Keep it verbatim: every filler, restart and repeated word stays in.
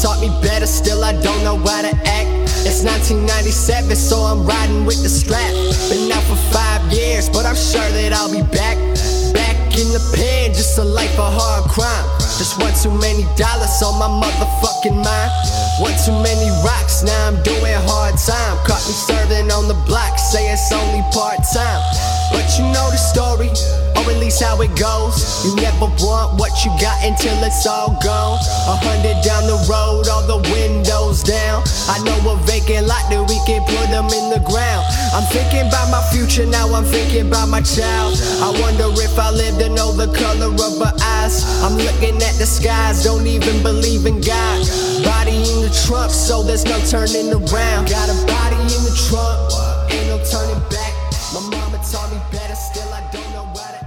taught me better, still I don't know how to act. It's nineteen ninety-seven, so I'm riding with the strap. Been out for five years, but I'm sure that I'll be back. Back in the pen, just a life of hard crime. Just one too many dollars on my motherfucking mind. One too many rocks, now I'm doing hard time. Caught me serving on the block, say it's only part-time. But you know the story, or at least how it goes. You never want what you got until it's all gone. A hundred down the road, all the windows down. I know a vacant lot that we can put them in the ground. I'm thinking about my future, now I'm thinking about my child. I wonder if I live to know the color of her eyes. I'm looking at the skies, don't even believe in God. Body in the trunk, so there's no turning around. Got a body in the trunk, ain't no turning back. My mama taught me better, still I don't know how to